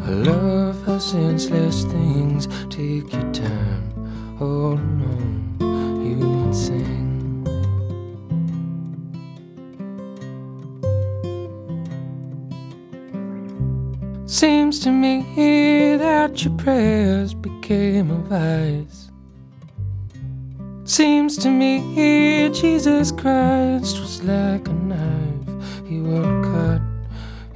I love how senseless things take your time. Hold on, you would sing. Seems to me that your prayers became a vice. Seems to me Jesus Christ was like a knife, he would cut